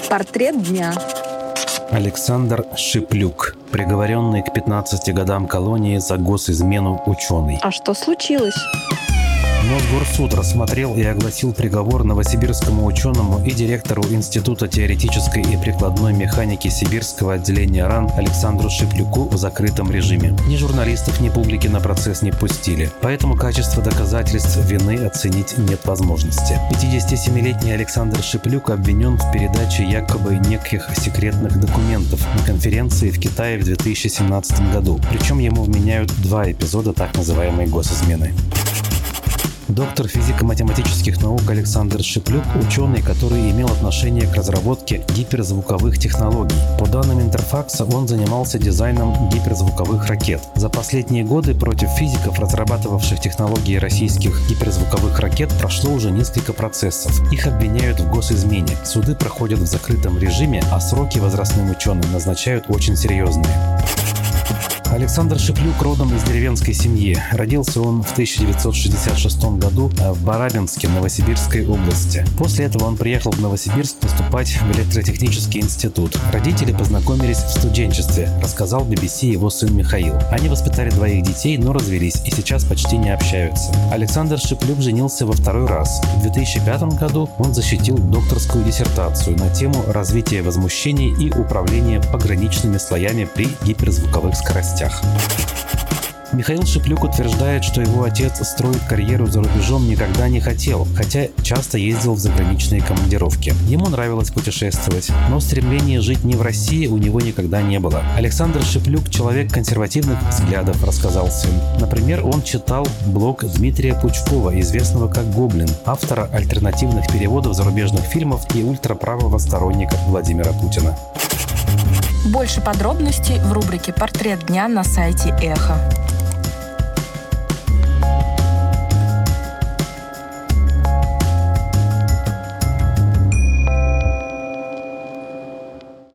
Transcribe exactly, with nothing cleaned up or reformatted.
Портрет дня. Александр Шиплюк, приговоренный к пятнадцати годам колонии за госизмену ученый. А что случилось? Мосгорсуд рассмотрел и огласил приговор новосибирскому ученому и директору Института теоретической и прикладной механики Сибирского отделения РАН Александру Шиплюку в закрытом режиме. Ни журналистов, ни публики на процесс не пустили, поэтому качество доказательств вины оценить нет возможности. пятидесятисемилетний Александр Шиплюк обвинен в передаче якобы неких секретных документов на конференции в Китае в две тысячи семнадцатом году. Причем ему вменяют два эпизода так называемой госизмены. Доктор физико-математических наук Александр Шиплюк – ученый, который имел отношение к разработке гиперзвуковых технологий. По данным Интерфакса, он занимался дизайном гиперзвуковых ракет. За последние годы против физиков, разрабатывавших технологии российских гиперзвуковых ракет, прошло уже несколько процессов. Их обвиняют в госизмене. Суды проходят в закрытом режиме, а сроки возрастным ученым назначают очень серьезные. Александр Шиплюк родом из деревенской семьи. Родился он в тысяча девятьсот шестьдесят шестом году в Барабинске, Новосибирской области. После этого он приехал в Новосибирск поступать в электротехнический институт. Родители познакомились в студенчестве, рассказал би би си его сын Михаил. Они воспитали двоих детей, но развелись и сейчас почти не общаются. Александр Шиплюк женился во второй раз. В две тысячи пятом году он защитил докторскую диссертацию на тему развития возмущений и управления пограничными слоями при гиперзвуковых скоростях. Михаил Шиплюк утверждает, что его отец строить карьеру за рубежом никогда не хотел, хотя часто ездил в заграничные командировки. Ему нравилось путешествовать, но стремления жить не в России у него никогда не было. Александр Шиплюк – человек консервативных взглядов, рассказал сын. Например, он читал блог Дмитрия Пучкова, известного как Гоблин, автора альтернативных переводов зарубежных фильмов и ультраправого сторонника Владимира Путина. Больше подробностей в рубрике «Портрет дня» на сайте Эхо.